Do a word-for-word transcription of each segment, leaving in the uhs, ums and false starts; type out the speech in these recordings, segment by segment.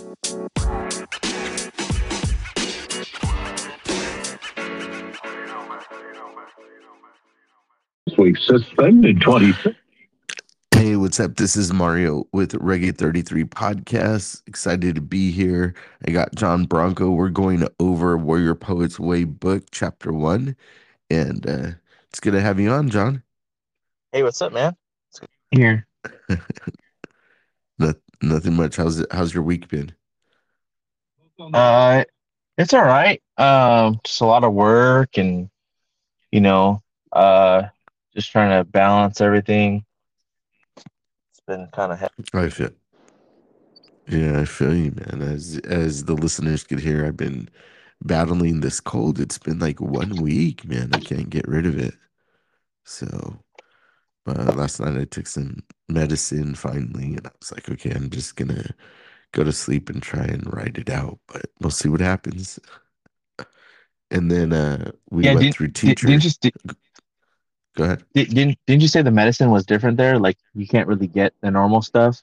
We've suspended twenty. Hey, what's up? This is Mario with Reggae thirty-three Podcast. Excited to be here. I got John Bronco. We're going over Warrior Poets Way book, chapter one. And uh, it's good to have you on, John. Hey, what's up, man? It's good to be here. Not, nothing much. How's it, how's your week been? Uh, it's all right. Um, just a lot of work and you know, uh, just trying to balance everything. It's been kind of heavy. I feel, yeah, I feel you, man. As as the listeners could hear, I've been battling this cold. It's been like one week, man. I can't get rid of it. So uh, last night I took some medicine finally, and I was like, okay, I'm just gonna go to sleep and try and write it out, but we'll see what happens. And then uh, we Yeah, went didn't through did, didn't teacher. you did, Go ahead. didn't didn't you say the medicine was different there? Like you can't really get the normal stuff.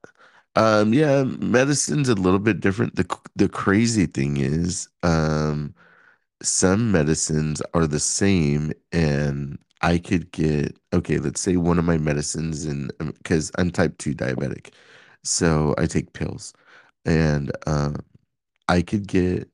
Um, yeah, medicine's a little bit different. The the crazy thing is, um, some medicines are the same, and I could get okay. Let's say one of my medicines, and because I'm type two diabetic, so I take pills, and um, I could get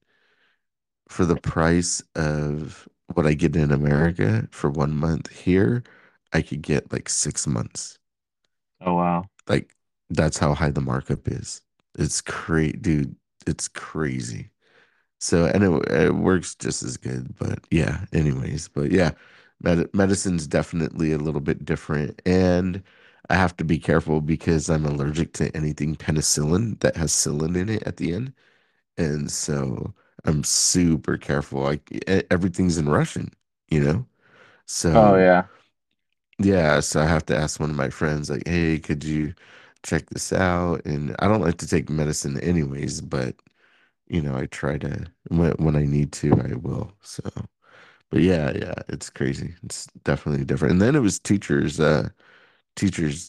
for the price of what I get in America for one month here, I could get like six months. Oh wow. Like that's how high the markup is. It's crazy, dude. It's crazy. So and it, it works just as good, but yeah. Anyways, but yeah, med- medicine's definitely a little bit different, and I have to be careful because I'm allergic to anything penicillin that has psyllin in it at the end. And so I'm super careful. Like e- everything's in Russian, you know? Oh So yeah. yeah, so I have to ask one of my friends, like, hey, could you check this out? And I don't like to take medicine anyways, but you know, I try to when when I need to, I will. So but yeah, yeah, it's crazy. It's definitely different. And then it was teachers, uh teachers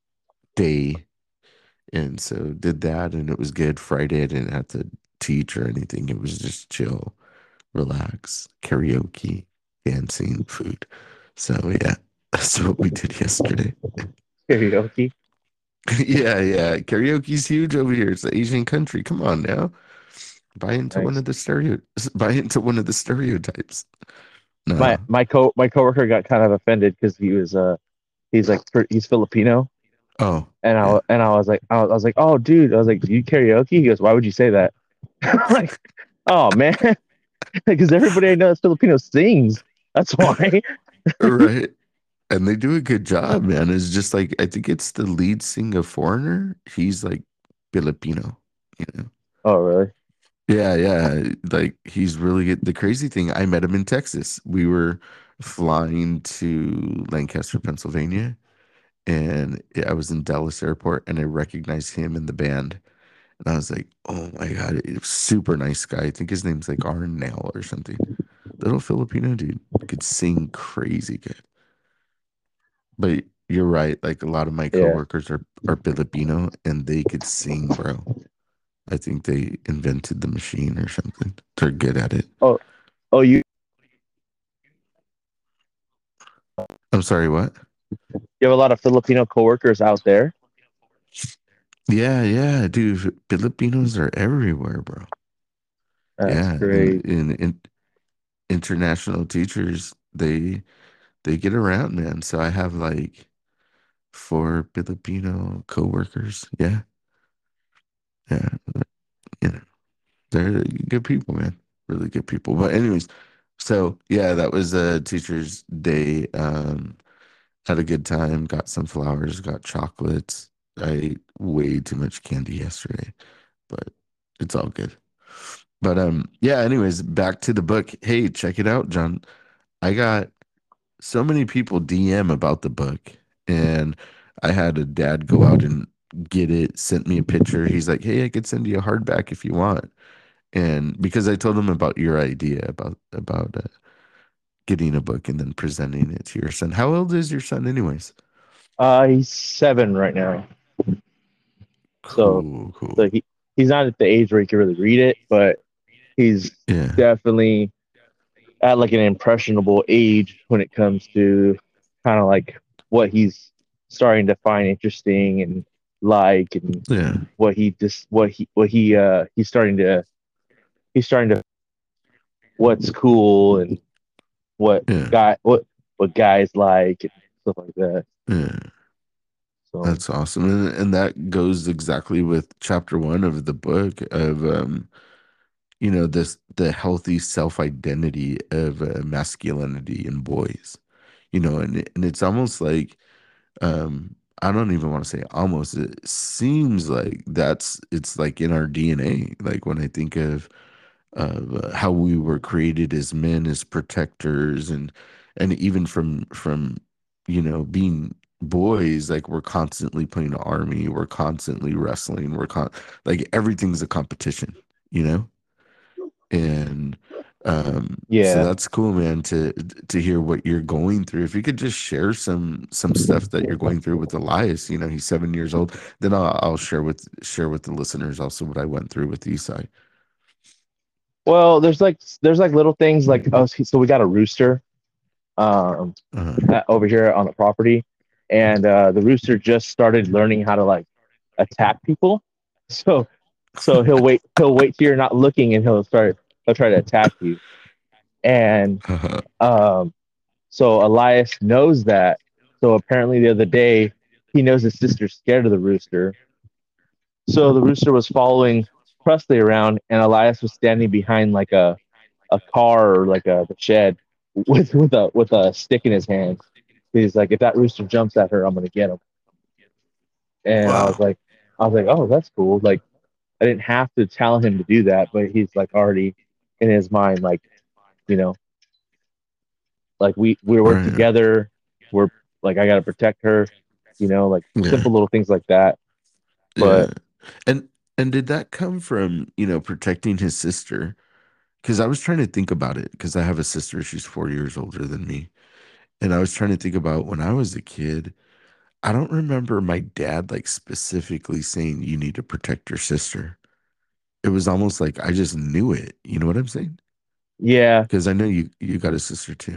day. And so did that and it was good. Friday I didn't have to teach or anything. It was just chill, relax, karaoke, dancing, food. So yeah, that's what we did yesterday. Karaoke. Yeah, yeah. Karaoke's huge over here. It's an Asian country. Come on now. Buy into one Nice. of the stereo buy into one of the stereotypes. My No. my co my coworker got kind of offended because he was uh he's like fr- he's Filipino. Oh, And I yeah. wa- and I was like, I was, I was like, oh, dude, I was like, do you karaoke? He goes, why would you say that? I'm like, oh man, because everybody I know that's Filipino sings. That's why. Right. And they do a good job, man. It's just like I think it's the lead singer Foreigner. He's like Filipino, you know. Oh really? Yeah, yeah. Like he's really good. The crazy thing, I met him in Texas. We were flying to Lancaster, Pennsylvania, and I was in Dallas Airport and I recognized him in the band. And I was like, oh my God, it was super nice guy. I think his name's like Arn Nail or something. Little Filipino dude could sing crazy good. But you're right. Like a lot of my Yeah. coworkers are are Filipino and they could sing, bro. I think they invented the machine or something. They're good at it. Oh oh you I'm sorry, what? you have a lot of Filipino coworkers out there. Yeah, yeah, dude. Filipinos are everywhere, bro. That's Yeah, and crazy. in, in international teachers, they they get around, man. So I have like four Filipino coworkers. Yeah, yeah, you know, they're good people, man. Really good people. But anyways, so yeah, that was a teacher's day. Um, had a good time. Got some flowers. Got chocolates. I ate way too much candy yesterday, but it's all good. But um, yeah. Anyways, back to the book. Hey, check it out, John. I got so many people D M about the book, and I had a dad go out and get it. Sent me a picture. He's like, "Hey, I could send you a hardback if you want." And because I told him about your idea about about uh, getting a book and then presenting it to your son. How old is your son, anyways? Uh, he's seven right now. So Cool, so cool. he he's not at the age where he can really read it, but he's Yeah. definitely at like an impressionable age when it comes to kind of like what he's starting to find interesting and like, and Yeah. what he just what he what he uh he's starting to he's starting to what's cool and what Yeah. guy what what guys like and stuff like that. Yeah. So That's awesome. And and that goes exactly with chapter one of the book of um, you know, this the healthy self-identity of uh, masculinity in boys. You know, and it- and it's almost like um I don't even want to say almost, it seems like that's it's like in our D N A. Like when I think of of uh, how we were created as men, as protectors, and and even from from you know being boys, like we're constantly playing the army, we're constantly wrestling, we're con like everything's a competition, you know. And um so yeah. that's cool, man, to to hear what you're going through. If you could just share some some stuff that you're going through with Elias. You know, he's seven years old. Then i'll, I'll share with share with the listeners also what I went through with Isai. Well, there's like there's like little things like, oh, so we got a rooster um uh at- over here on the property, and uh the rooster just started learning how to like attack people. So so he'll wait he'll wait till you're not looking, and he'll start he'll try to attack you. And uh um so Elias knows that. So apparently the other day he knows his sister's scared of the rooster. So the rooster was following Presley around, and Elias was standing behind like a, a car or like a the shed with with a with a stick in his hand. He's like, if that rooster jumps at her, I'm gonna get him. And I was wow. like, I was like, oh, that's cool. Like I didn't have to tell him to do that, but he's like already in his mind, like, you know, like we we work Right. together. We're like, I gotta protect her, you know, like Yeah. simple little things like that. Yeah. But And and did that come from, you know, protecting his sister? Because I was trying to think about it, because I have a sister, she's four years older than me. And I was trying to think about when I was a kid. I don't remember my dad like specifically saying you need to protect your sister. It was almost like I just knew it. You know what I'm saying? yeah, Because I know you you got a sister too.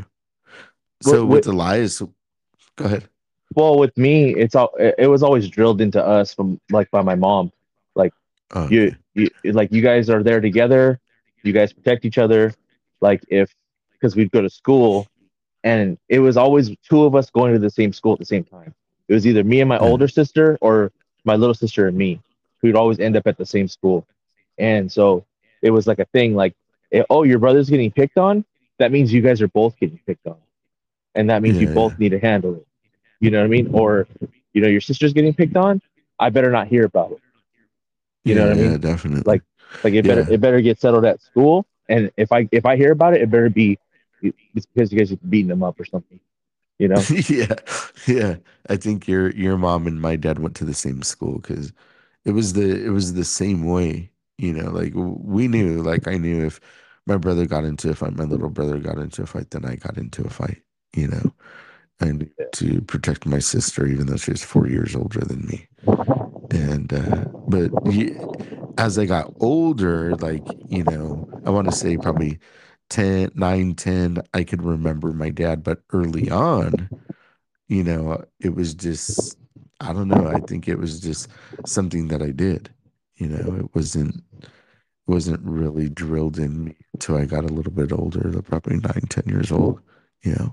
with, So with, with Elias, go ahead. well, with me, it's all it it was always drilled into us from like by my mom. Like Oh, you, okay. you like you guys are there together. You guys protect each other. Like if because we'd go to school, and it was always two of us going to the same school at the same time. It was either me and my Yeah. older sister or my little sister and me. We'd always end up at the same school. And so it was like a thing like, eh, oh, your brother's getting picked on. That means you guys are both getting picked on. And that means you Yeah. both Yeah. need to handle it. You know what I mean? Or, you know, your sister's getting picked on. I better not hear about it. You know Yeah. what I Yeah. mean? Definitely. Like, like it better Yeah. it better get settled at school. And if I if I hear about it, it better be it's because you guys are beating them up or something. You know? Yeah. Yeah. I think your your mom and my dad went to the same school, because it was the it was the same way. You know, like w- we knew, like I knew if my brother got into a fight, my little brother got into a fight, then I got into a fight. You know, and to protect my sister, even though she was four years older than me. And uh, but y as I got older, like, you know, I want to say probably ten, nine, ten, I could remember my dad, but early on, you know, it was just, I don't know, I think it was just something that I did. You know, it wasn't wasn't really drilled in me till I got a little bit older, like probably nine, ten years old, you know.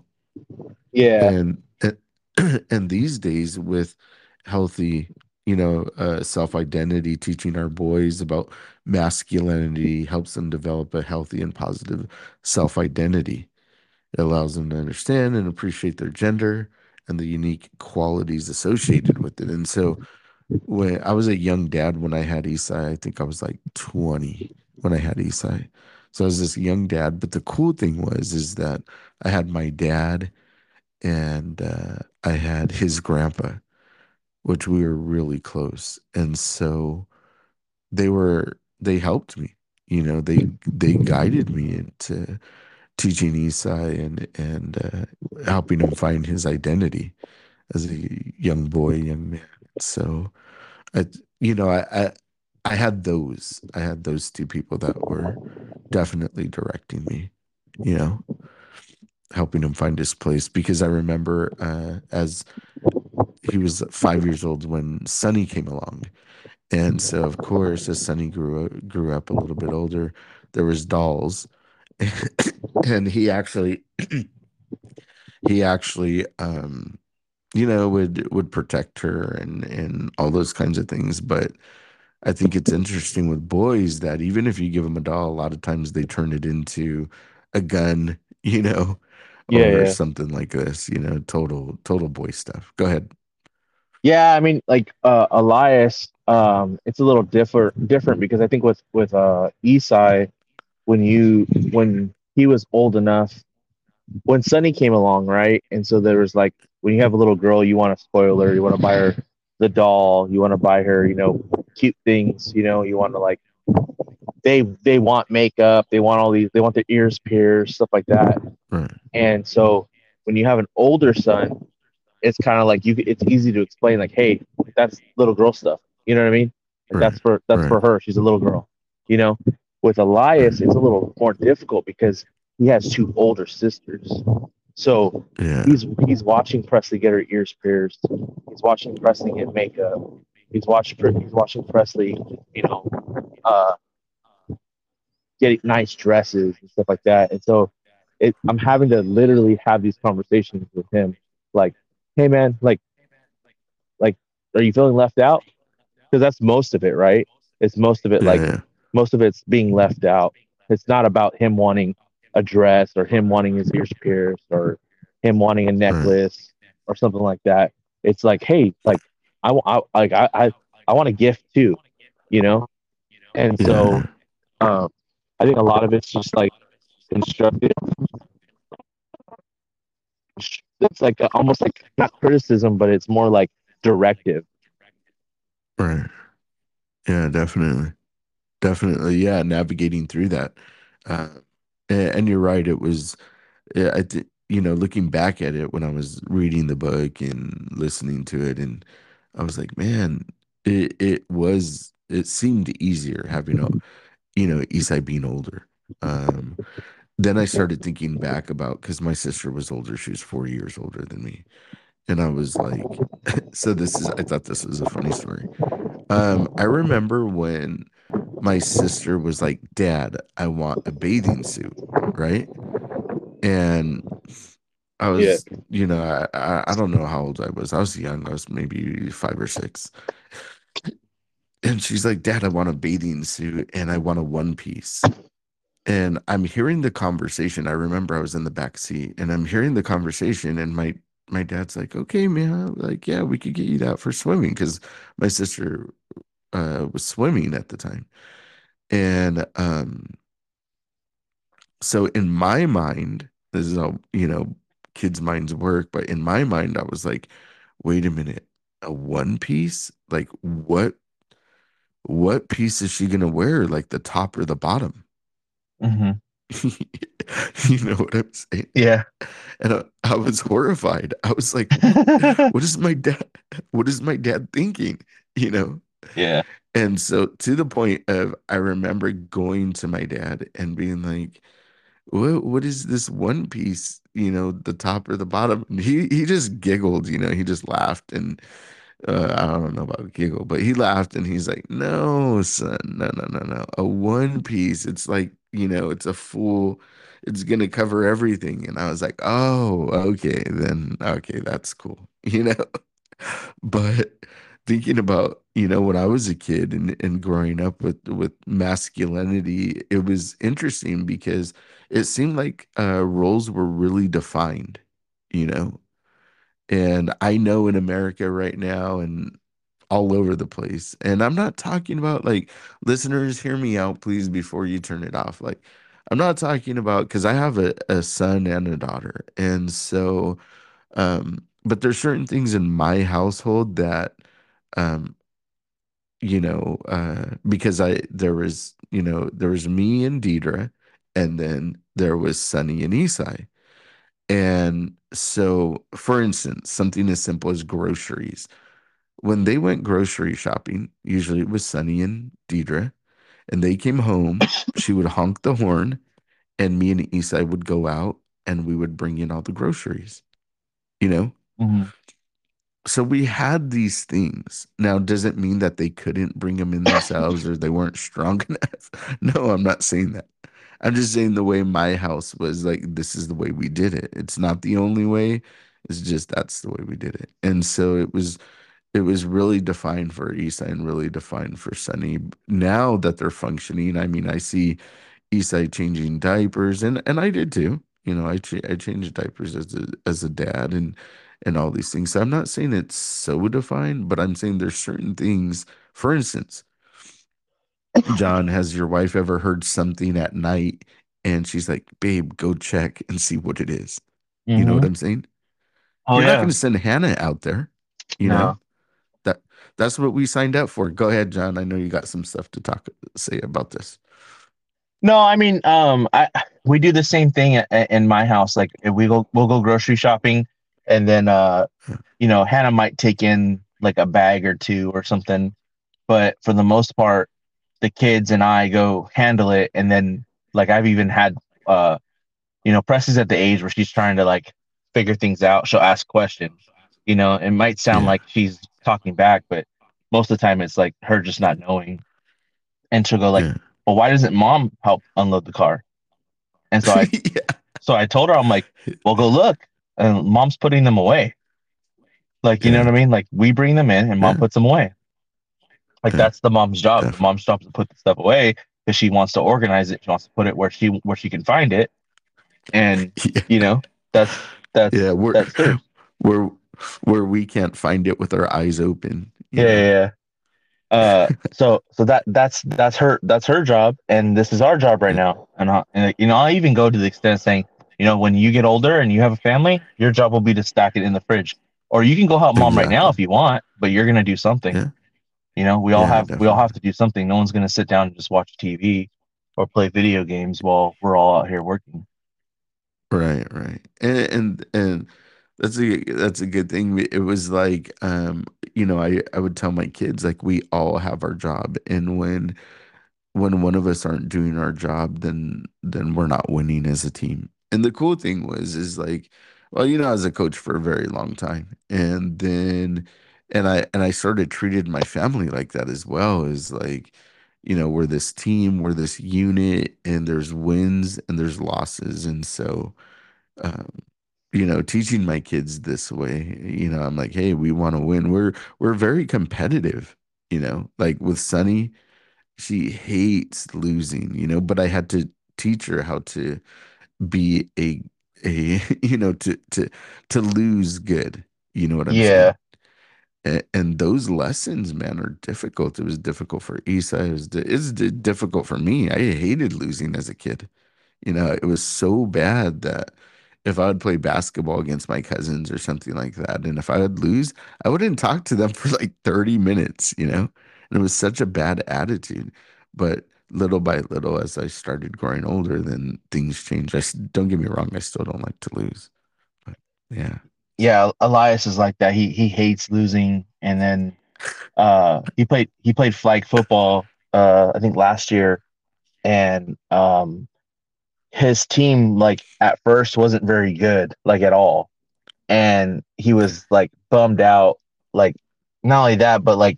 Yeah. And and, and these days with healthy, you know, uh, self-identity, teaching our boys about masculinity helps them develop a healthy and positive self-identity. It allows them to understand and appreciate their gender and the unique qualities associated with it. And so when I was a young dad when I had Isai, I think I was like twenty when I had Isai. So I was this young dad. But the cool thing was is that I had my dad, and uh, I had his grandpa, which we were really close. And so they were they helped me. You know, they they guided me into teaching Isai and and uh, helping him find his identity as a young boy, young man. So I, you know, I, I I had those. I had those two people that were definitely directing me, you know, helping him find his place. Because I remember uh, as he was five years old when Sonny came along. And so, of course, as Sonny grew grew up a little bit older, there was dolls, and he actually he actually um, you know would would protect her and and all those kinds of things. But I think it's interesting with boys that even if you give them a doll, a lot of times they turn it into a gun, you know, Yeah, or yeah. something like this, you know, total total boy stuff. Go ahead. Yeah, I mean, like uh, Elias, um, it's a little different different because I think with with uh, Esai, when you when he was old enough, when Sunny came along, right, and so there was like when you have a little girl, you want to spoil her, you want to buy her the doll, you want to buy her, you know, cute things, you know, you want to like they they want makeup, they want all these, they want their ears pierced, stuff like that, Right. and so when you have an older son, it's kind of like you it's easy to explain like, hey, that's little girl stuff, you know what I mean, like Right. that's for that's Right. for her, she's a little girl, you know. With Elias Right. it's a little more difficult because he has two older sisters, so Yeah. he's he's watching Presley get her ears pierced, he's watching Presley get makeup, he's watching he's watching Presley, you know, uh get nice dresses and stuff like that. And so it, I'm having to literally have these conversations with him, like, hey man, like like are you feeling left out? Because that's most of it, right? It's most of it like Yeah. most of it's being left out. It's not about him wanting a dress or him wanting his ears pierced or him wanting a Right. necklace or something like that. It's like, hey, like I, wa- I like I I, I want a gift too, you know. And so Yeah. um, I think a lot of it's just like constructive. It's like a, almost like not criticism, but it's more like directive. Right. Yeah, definitely. Definitely. Yeah, navigating through that. Uh, a- and you're right. It was, yeah, I th you know, looking back at it when I was reading the book and listening to it, and I was like, man, it it was it seemed easier having a, you know, Isai being older. Um, then I started thinking back about because my sister was older, she was four years older than me. And I was like, so this is, I thought this was a funny story. Um, I remember when my sister was like, Dad, I want a bathing suit, right? And I Yeah. was, you know, I, I, I don't know how old I was. I was young. I was maybe five or six. And she's like, Dad, I want a bathing suit and I want a one piece. And I'm hearing the conversation. I remember I was in the back seat and I'm hearing the conversation and my my dad's like, "Okay, man, like yeah, we could get you that for swimming because my sister uh was swimming at the time." And um so in my mind, this is how, you know, kids' minds work, but in my mind I was like, "Wait a minute. A one piece? Like what what piece is she gonna wear? Like the top or the bottom?" Hmm. You know what I'm saying? Yeah. And I, I was horrified. I was like, what what is my dad what is my dad thinking? You know? Yeah. And so to the point of I remember going to my dad and being like, what what is this one piece, you know, the top or the bottom? And he he just giggled, you know, he just laughed and uh, I don't know about giggle, but he laughed and he's like, "No, son, no, no, no, no. A one piece. It's like, you know, it's a full, it's gonna cover everything." And I was like, "Oh, okay, then okay, that's cool." You know? But thinking about, you know, when I was a kid and, and growing up with with masculinity, it was interesting because it seemed like uh roles were really defined, you know? And I know in America right now and all over the place. And I'm not talking about like listeners, hear me out, please, before you turn it off. Like, I'm not talking about because I have a, a son and a daughter. And so, um, but there's certain things in my household that, um, you know, uh, because I, there was, you know, there was me and Deidre, and then there was Sunny and Isai. And so, for instance, something as simple as groceries. when they went grocery shopping, usually it was Sunny and Deidre, and they came home, she would honk the horn, and me and Isai would go out and we would bring in all the groceries, you know? Mm-hmm. So we had these things. Now, does it mean that they couldn't bring them in themselves or they weren't strong enough? No, I'm not saying that. I'm just saying the way my house was like, this is the way we did it. It's not the only way. It's just that's the way we did it. And so it was it was really defined for Isai and really defined for Sunny. Now that they're functioning, I mean, I see Isai changing diapers, and and I did too. You know, I ch I changed diapers as a as a dad and and all these things. So I'm not saying it's so defined, but I'm saying there's certain things. For instance, John, has your wife ever heard something at night and she's like, "Babe, go check and see what it is." You know what Mm-hmm. I'm saying? Oh You're not yeah. going to send Hannah out there, you know? No. That that's what we signed up for. Go ahead, John. I know you got some stuff to talk say about this. No, I mean, um, I we do the same thing i- in my house. Like if we go, we'll go grocery shopping, and then uh, you know, Hannah might take in like a bag or two or something. But for the most part, the kids and I go handle it, and then like I've even had uh, you know, Press at the age where she's trying to like figure things out. She'll ask questions. You know, it might sound Yeah. like she's talking back, but most of the time it's like her just not knowing, and she'll go like, Yeah. "Well, why doesn't mom help unload the car?" And so I Yeah. so I told her, I'm like, well, go look. And mom's putting them away. Like, you know Yeah. what I mean? Like we bring them in and mom Yeah. puts them away. Like Yeah. that's the mom's job. The Definitely. mom's job is to put the stuff away because she wants to organize it. She wants to put it where she where she can find it. And Yeah. you know, that's that's Yeah. We're that's hers. where where we can't find it with our eyes open, you Yeah, know. yeah, yeah. Uh, so so that that's that's her that's her job, and this is our job right Yeah. now. And, I, and like, you know, I even go to the extent of saying, you know, when you get older and you have a family, your job will be to stack it in the fridge, or you can go help mom right now Exactly. if you want, but you're gonna do something. Yeah. You know, we all Yeah, have we all definitely. have to do something. No one's gonna sit down and just watch T V or play video games while we're all out here working. Right, right. And and and that's a that's a good thing. It was like um, you know, I I would tell my kids like we all have our job, and when when one of us aren't doing our job, then then we're not winning as a team. And the cool thing was is like, well, you know, I was a coach for a very long time, and then and I and I sort of treated my family like that as well. Is like, you know, we're this team, we're this unit, and there's wins and there's losses, and so um, you know, teaching my kids this way, you know, I'm like, hey, we want to win. We're we're very competitive, you know, like with Sunny, she hates losing, you know, but I had to teach her how to be a a you know to to to lose good. You know what I'm saying? Yeah, And, and those lessons, man, are difficult. It was difficult for Isa. It was di- it's di- difficult for me. I hated losing as a kid. You know, it was so bad that if I would play basketball against my cousins or something like that, and if I would lose, I wouldn't talk to them for like thirty minutes, you know? And it was such a bad attitude. But little by little, as I started growing older, then things changed. I s- don't get me wrong, I still don't like to lose. But yeah. yeah. Elias is like that. He he hates losing, and then uh, he played he played flag football. Uh, I think last year, and um, his team like at first wasn't very good, like at all, and he was like bummed out. Like not only that, but like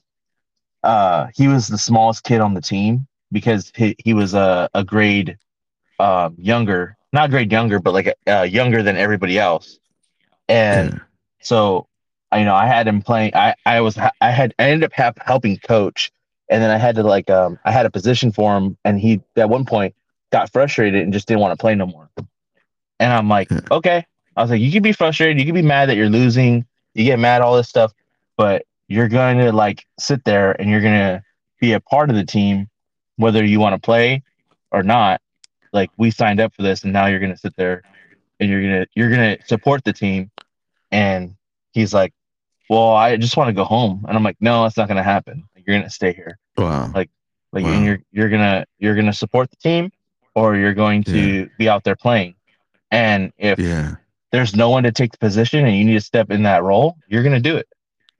uh, he was the smallest kid on the team because he he was a a grade um younger, not grade younger, but like uh, younger than everybody else. And Yeah. so, I you know, I had him playing. I I was I had I ended up have, helping coach, and then I had to like um I had a position for him, and he at one point got frustrated and just didn't want to play no more. And I'm like, Yeah. okay. I was like, you can be frustrated, you can be mad that you're losing, you get mad all this stuff, but you're going to like sit there and you're going to be a part of the team, whether you want to play or not. Like we signed up for this, and now you're going to sit there and you're gonna you're gonna support the team. And he's like, well, I just want to go home. And I'm like, no, that's not gonna happen. Like, you're gonna stay here. Wow. Like like and Wow. you're you're gonna you're gonna support the team, or you're going Yeah. to be out there playing. And if Yeah. there's no one to take the position and you need to step in that role, you're gonna do it.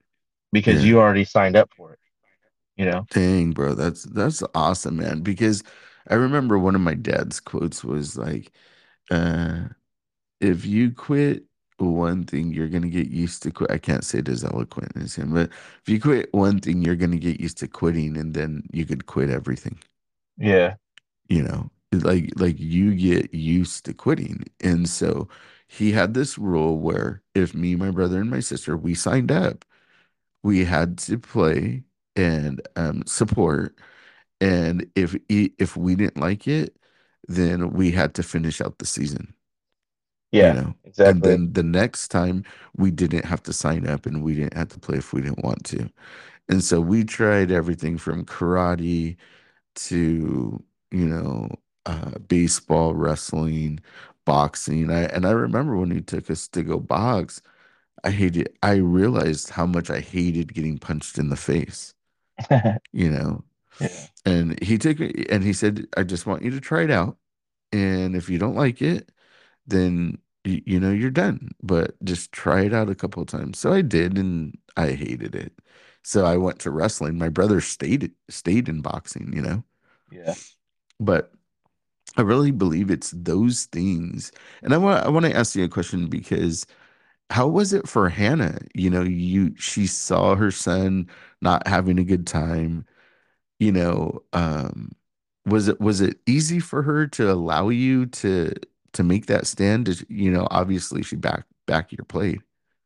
because Yeah. you already signed up for it, you know? Dang, bro. That's that's awesome, man. Because I remember one of my dad's quotes was like, uh, if you quit one thing, you're gonna get used to quit. I can't say it as eloquent as him, but if you quit one thing, you're gonna get used to quitting, and then you could quit everything. Yeah. You know, like like you get used to quitting. And so he had this rule where if me, my brother, and my sister, we signed up, we had to play and um, support. And if e- if we didn't like it, then we had to finish out the season, you Yeah, know. And exactly. then the next time we didn't have to sign up and we didn't have to play if we didn't want to. And so we tried everything from karate to, you know, uh, baseball, wrestling, boxing. I and I remember when he took us to go box, I hated I realized how much I hated getting punched in the face, you know. Yeah. And he took it and he said, I just want you to try it out. And if you don't like it, then you, you know you're done. But just try it out a couple of times. So I did, and I hated it. So I went to wrestling. My brother stayed stayed in boxing, you know. Yeah. But I really believe it's those things. And I want I want to ask you a question because how was it for Hannah? You know, you she saw her son not having a good time, you know, um was it was it easy for her to allow you to to make that stand? Did, you know, obviously she back back your plate.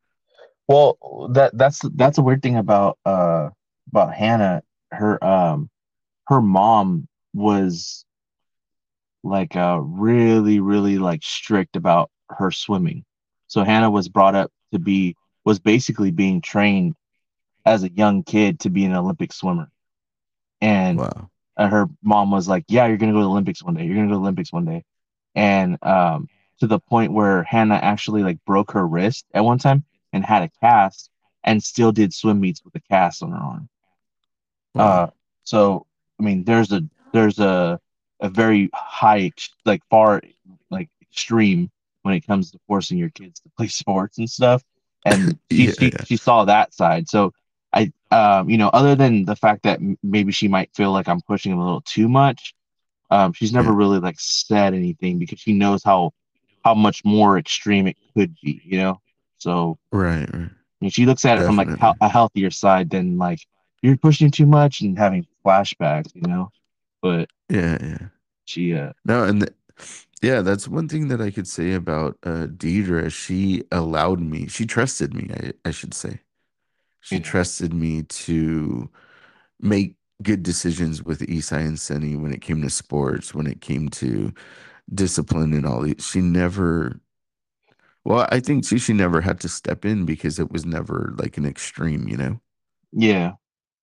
Well, that that's that's a weird thing about uh about Hannah. Her um her mom was like uh really really like strict about her swimming. So Hannah was brought up to be was basically being trained as a young kid to be an Olympic swimmer. And Wow. uh, her mom was like, "Yeah, you're gonna go to the Olympics one day. You're gonna go to the Olympics one day." And um, to the point where Hannah actually like broke her wrist at one time and had a cast, and still did swim meets with a cast on her arm. Uh, Wow. so I mean, there's a there's a a very high ex- like far like extreme when it comes to forcing your kids to play sports and stuff. And she Yeah, she yeah. she saw that side. So I um you know other than the fact that m- maybe she might feel like I'm pushing a little too much, um she's Yeah. never really like said anything because she knows how how much more extreme it could be, you know. So Right, right. and she looks at it from like Definitely. hel- a healthier side than like you're pushing too much and having flashbacks, you know. But Yeah, yeah. she, uh, No, and th yeah, that's one thing that I could say about uh Deidre. She allowed me, she trusted me, I, I should say. She yeah, trusted me to make good decisions with Isai and Senni when it came to sports, when it came to discipline and all these. She never, well, I think she, she never had to step in because it was never like an extreme, you know? yeah,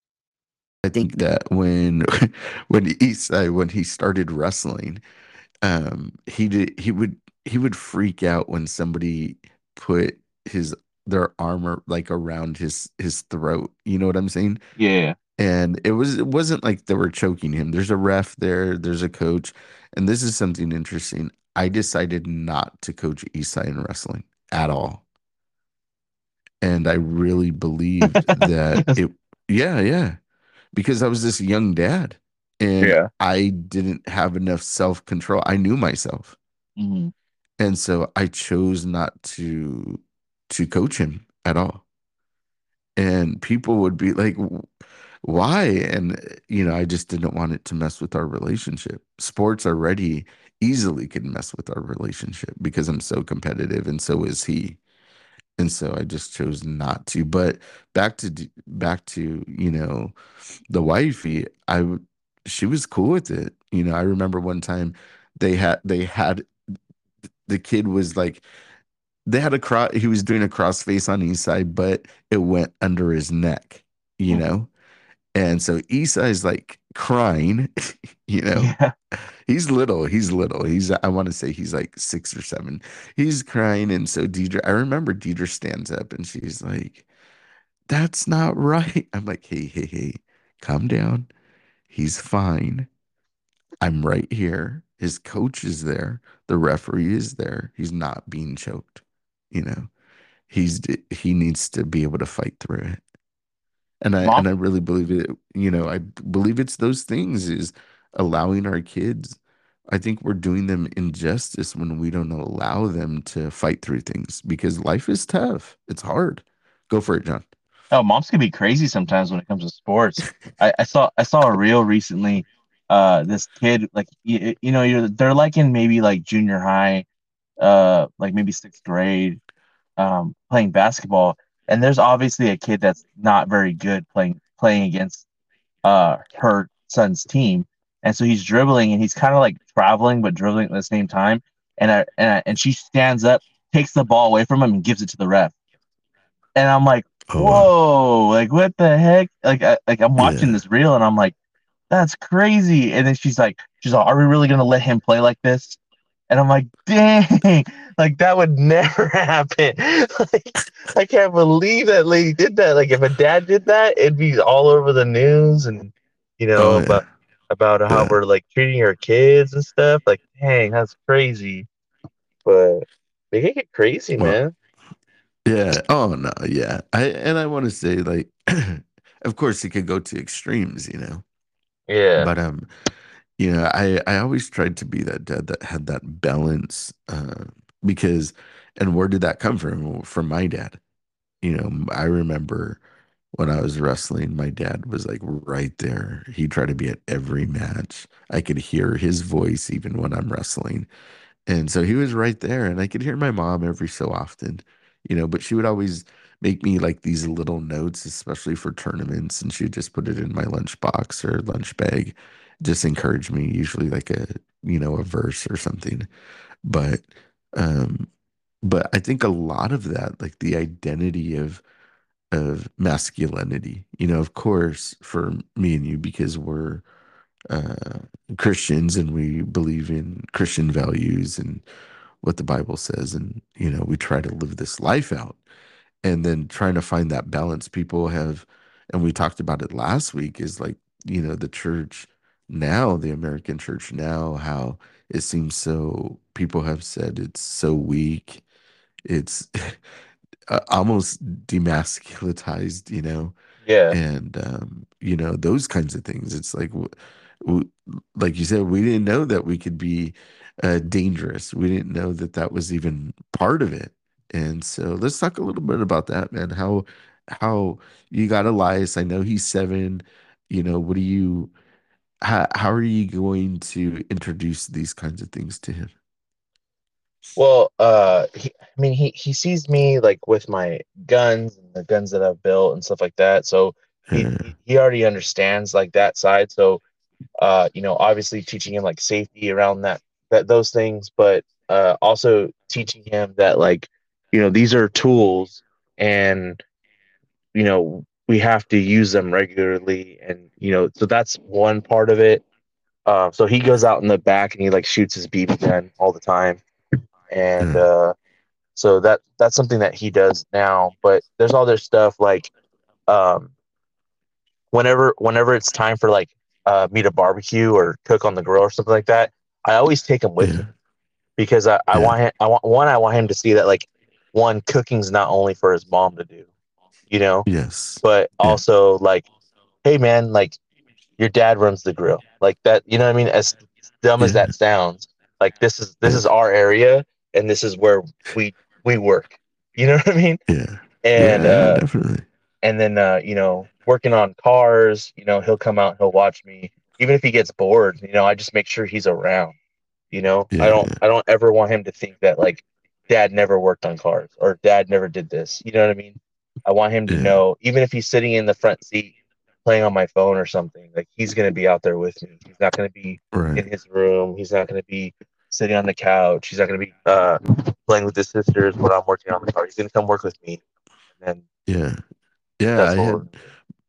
I think that when when Isai when he started wrestling, um, he did he would he would freak out when somebody put his their armor like around his his throat. You know what I'm saying? yeah. And it was it wasn't like they were choking him. There's a ref there, there's a coach, and this is something interesting. I decided not to coach Isai in wrestling at all. And I really believed that it, yeah, yeah, because I was this young dad and Yeah. I didn't have enough self-control. I knew myself. Mhm. And so I chose not to to coach him at all. And people would be like, why? And, you know, I just didn't want it to mess with our relationship. Sports already easily could mess with our relationship because I'm so competitive and so is he. And so I just chose not to. But back to d- back to, you know, the wifey, I w- she was cool with it. You know, I remember one time they had they had the kid was like they had a cross he was doing a cross face on Eastside, but it went under his neck, you Mhm. know? And so Isai's like crying, you know. Yeah. He's little. He's little. He's I want to say he's like six or seven. He's crying, and so Deidre. I remember Deidre stands up and she's like, "That's not right." I'm like, "Hey, hey, hey, calm down. He's fine. I'm right here. His coach is there. The referee is there. He's not being choked. You know, he's he needs to be able to fight through it." And I Mom, and I really believe it, you know, I believe it's those things is allowing our kids. I think we're doing them injustice when we don't allow them to fight through things because life is tough. It's hard. Go for it, John. oh, moms can be crazy sometimes when it comes to sports. I, I saw I saw a reel recently. Uh, this kid, like you, you know, you're they're like in maybe like junior high, uh, like maybe sixth grade, um, playing basketball, and there's obviously a kid that's not very good playing playing against uh her son's team, and so he's dribbling and he's kind of like traveling but dribbling at the same time, and I, and I, and she stands up, takes the ball away from him, and gives it to the ref, and I'm like, Oh wow. whoa, like what the heck? Like I, like I'm watching Yeah. this reel and I'm like, that's crazy. And then she's like, she's like, are we really gonna let him play like this? And I'm like, dang, like that would never happen. Like, I can't believe that lady did that. Like, if a dad did that, it'd be all over the news and, you know, Oh about yeah. about how Yeah. we're like treating our kids and stuff. Like, dang, that's crazy. But they can get crazy, Well, man. yeah. Oh no, yeah. I and I want to say like of course it could go to extremes, you know. Yeah, But um you know, I I always tried to be that dad that had that balance uh because and where did that come from? From my dad. You know, I remember when I was wrestling, my dad was like right there. He tried to be at every match. I could hear his voice even when I'm wrestling. And so he was right there, and I could hear my mom every so often, you know, but she would always make me like these little notes, especially for tournaments, and she would just put it in my lunchbox or lunch bag, just encourage me, usually like a, you know, a verse or something. But, um, but I think a lot of that, like the identity of of masculinity, you know, of course, for me and you, because we're uh, Christians and we believe in Christian values and what the Bible says, and you know, we try to live this life out, and then trying to find that balance. People have, and we talked about it last week, is like you know, the church now, the American church now, how it seems so. People have said it's so weak. It's uh, almost demasculinized, you know, yeah. and um, you know those kinds of things. It's like, w- w- like you said, we didn't know that we could be uh, dangerous. We didn't know that that was even part of it. And so let's talk a little bit about that, man. How how you got Elias? I know he's seven. You know, what do you? How how are you going to introduce these kinds of things to him? Well, uh, he, I mean, he he sees me like with my guns and the guns that I've built and stuff like that. So he Uh, he, he already understands like that side. So uh, you know, obviously teaching him like safety around that that those things, but uh, also teaching him that like, you know, these are tools, and you know we have to use them regularly, and you know, so that's one part of it. Uh, so he goes out in the back and he like shoots his B B gun all the time, and uh, uh, so that that's something that he does now. But there's other stuff like um, whenever whenever it's time for like uh, me to barbecue or cook on the grill or something like that, I always take him with yeah, me because I, I yeah, want him, I want one, I want him to see that like one, cooking's not only for his mom to do, you know, yes, but yeah, also like, hey man, like your dad runs the grill, like that, you know what I mean? As dumb as yeah, that sounds, like this is this yeah, is our area and this is where we we work. You know what I mean? yeah, And yeah, uh definitely. and then uh, you know, working on cars, you know, he'll come out, he'll watch me. Even if he gets bored, you know, I just make sure he's around. You know, I Yeah, don't yeah, I don't ever want him to think that like dad never worked on cars or dad never did this. You know what I mean? I want him to yeah, know, even if he's sitting in the front seat playing on my phone or something, like he's gonna be out there with me. He's not gonna be right. in his room. He's not gonna be sitting on the couch. He's not gonna be uh, playing with his sisters when I'm working on the car. He's gonna come work with me, and then Yeah. Yeah, that's I what we're. had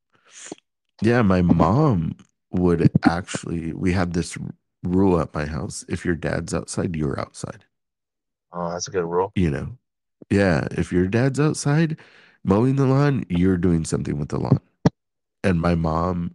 yeah, my mom would actually we had this r- rule at my house. If your dad's outside, you're outside, Oh, that's a good rule. you know. Yeah, if your dad's outside mowing the lawn, you're doing something with the lawn. And my mom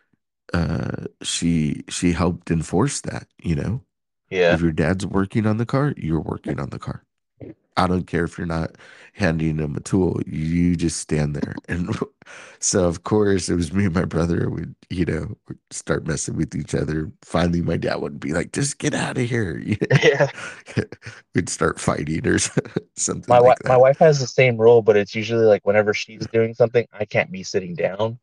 uh she she helped enforce that, you know. Yeah. If your dad's working on the car, you're working on the car. I don't care if you're not handing them a tool. You just stand there. And so, of course, it was me and my brother would, you know, would start messing with each other. Finally, my dad would be like, just get out of here. You Yeah. know? We'd start fighting or something My like wife my that. wife has the same rule, but it's usually like whenever she's doing something, I can't be sitting down.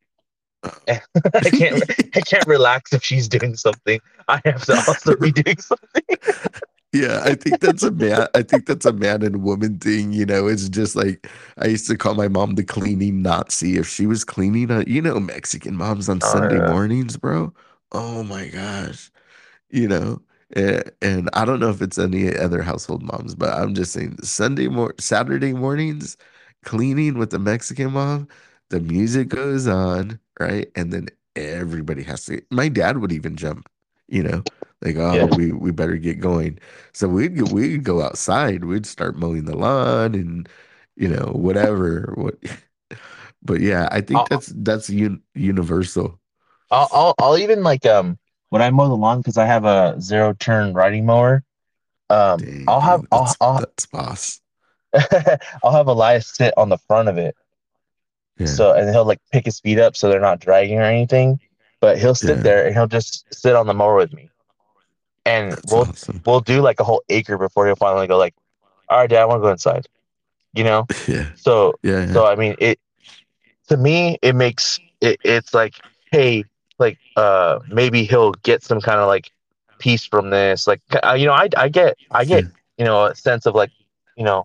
I can't I can't relax if she's doing something. I have to also be doing something. Yeah, I think that's a man. I think that's a man and woman thing. You know, it's just like I used to call my mom the cleaning Nazi. If she was cleaning, uh, you know, Mexican moms on Oh Sunday yeah. mornings, bro. Oh my gosh, you know. And, and I don't know if it's any other household moms, but I'm just saying Sunday mor Saturday mornings, cleaning with the Mexican mom, the music goes on, right? And then everybody has to. My dad would even jump, you know, like, oh, Yeah. we we better get going. So we'd go, we'd go outside, we'd start mowing the lawn and you know whatever. What, but yeah, I think I'll that's that's un, universal. I'll I'll, I'll even like um when I mow the lawn because I have a zero turn riding mower. Um, Dang, I'll have dude, I'll that's I'll that's boss. I'll have Elias sit on the front of it. Yeah, So and he'll like pick his feet up so they're not dragging or anything. But he'll sit yeah, there and he'll just sit on the mower with me. And that's we'll awesome. we'll do like a whole acre before he'll finally go like, all right, Dad, I want to go inside. You know? Yeah, So yeah, yeah, so I mean it to me it makes it it's like, hey, like uh maybe he'll get some kind of like peace from this. Like uh, you know, I I get I yeah. get, you know, a sense of like, you know,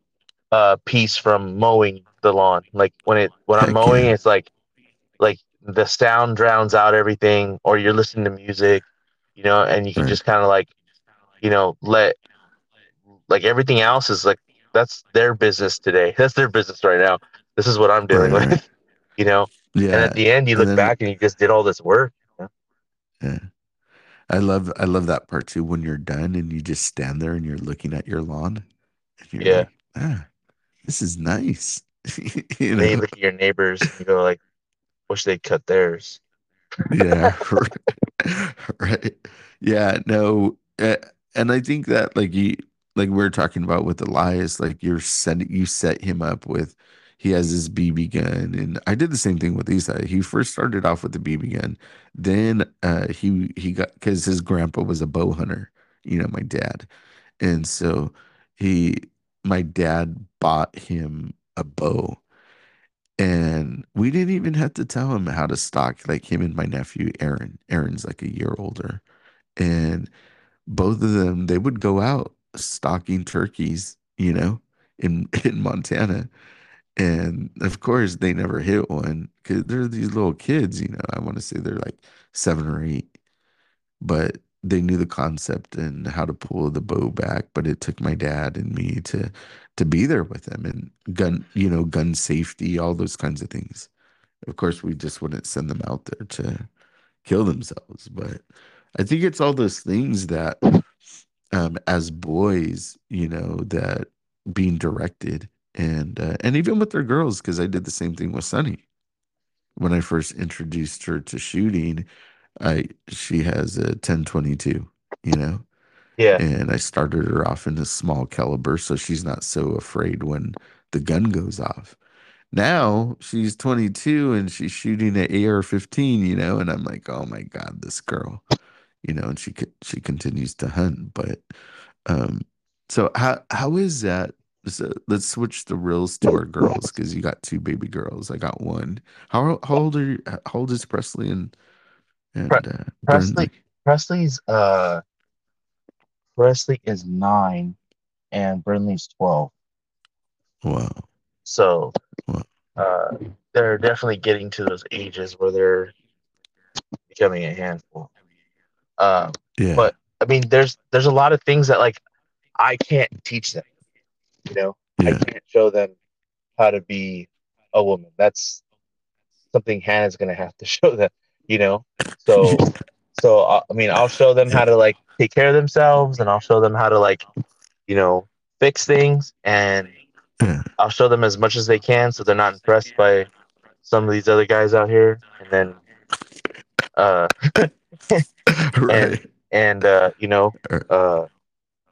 uh peace from mowing the lawn. Like when it when I'm Heck mowing, yeah, it's like like the sound drowns out everything, or you're listening to music, you know, and you can right, just kind of like, you know, let like everything else is like that's their business today. That's their business right now. This is what I'm dealing right, right. with, you know. And Yeah, at the end, you and look then back and you just did all this work. You know? yeah, I love I love that part too. When you're done and you just stand there and you're looking at your lawn, and you're Yeah. like, ah, this is nice, you And then you know. look at your neighbors and you go like, wish they'd cut theirs. Yeah, right. Yeah, no, uh, and I think that like you, like we are talking about with Elias, like you're setting, you set him up with, he has his B B gun, and I did the same thing with Isa. He first started off with the B B gun, then uh, he he got because his grandpa was a bow hunter, you know, my dad, and so he, my dad bought him a bow and we didn't even have to tell him how to stock, like him and my nephew, Aaron. Aaron's like a year older. And both of them, they would go out stalking turkeys, you know, in in Montana. And of course, they never hit one because they're these little kids, you know. I want to say they're like seven or eight, but they knew the concept and how to pull the bow back. But it took my dad and me to to be there with them and gun, you know, gun safety, all those kinds of things. Of course, we just wouldn't send them out there to kill themselves. But I think it's all those things that, um, as boys, you know, that being directed and uh, and even with their girls, because I did the same thing with Sunny when I first introduced her to shooting. I She has a ten twenty-two, you know, Yeah. and I started her off in a small caliber, so she's not so afraid when the gun goes off. Now she's twenty-two and she's shooting at A R fifteen, you know, and I'm like, oh my God, this girl, you know, and she co- she continues to hunt. But um, so how how is that? So let's switch the reels to our girls because you got two baby girls. I got one. How how old are you? How old is Presley and Pre- and uh, Presley Burnley? Presley's uh Presley is nine and Burnley's twelve. Wow, So wow, uh they're definitely getting to those ages where they're becoming a handful. Um, yeah, but I mean, there's there's a lot of things that like I can't teach them. You know, I yeah, can't show them how to be a woman. That's something Hannah's gonna have to show them. You know, so so uh, I mean, I'll show them yeah, how to like take care of themselves, and I'll show them how to like, you know, fix things, and yeah. I'll show them as much as they can, so they're not impressed by some of these other guys out here, and then uh and Right. and uh you know Er, uh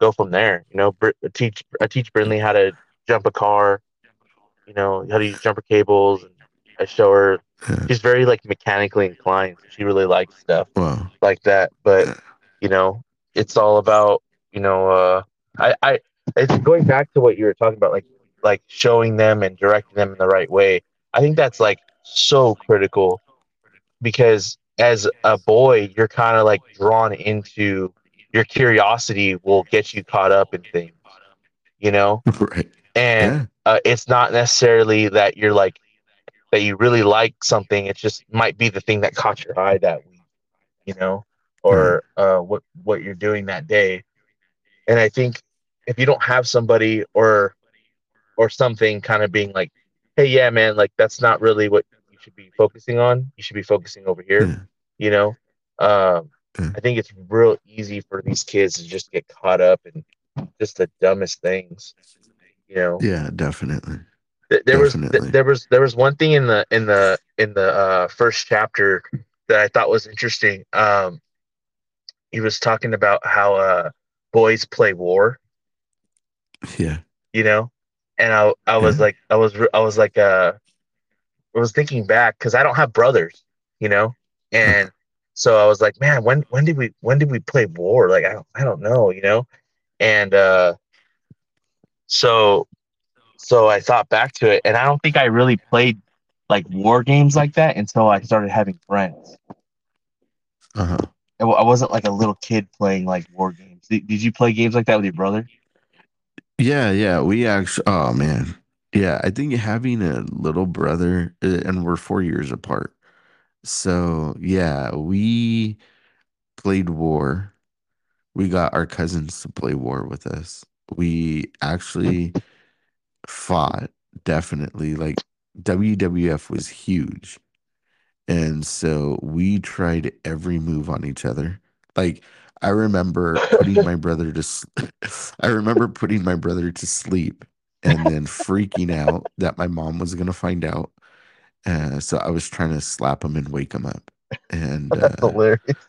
go from there. You know, Br- teach I teach Brinley how to jump a car. You know, how to use jumper cables, and I show her. Yeah. She's very like mechanically inclined, so she really likes stuff Wow. like that. But you know, it's all about you know. Uh, I I it's going back to what you were talking about, like like showing them and directing them in the right way. I think that's like so critical because as a boy, you're kind of like drawn into your curiosity will get you caught up in things, you know, Right. and Yeah. uh, it's not necessarily that you're like that you really like something. It just might be the thing that caught your eye that week, you know, Right. or uh, what what you're doing that day. And I think if you don't have somebody or or something kind of being like, hey, yeah, man, like that's not really what you should be focusing on. You should be focusing over here, Yeah. you know. Um, Yeah. I think it's real easy for these kids to just get caught up in just the dumbest things, you know. Yeah, definitely. Th- There was th- Definitely. there was there was one thing in the in the in the uh, first chapter that I thought was interesting. Um, he was talking about how uh, boys play war, Yeah. you know, and I I was Yeah. like I was re- I was like uh I was thinking back because I don't have brothers, you know, Uh, and so I was like, man, when when did we when did we play war? Like I don't I don't know, you know, and uh, so so I thought back to it, and I don't think I really played like war games like that until I started having friends. uh-huh. I w- I wasn't like a little kid playing like war games. Did, did you play games like that with your brother? Yeah, yeah. We actually, oh man. Yeah, I think having a little brother, uh, and we're four years apart. So, yeah, we played war. We got our cousins to play war with us. We actually fought, definitely. Like, W W F was huge. And so we tried every move on each other. Like, I remember putting my brother to s- I remember putting my brother to sleep and then freaking out that my mom was going to find out. Uh, so I was trying to slap him and wake him up. And That's uh, hilarious.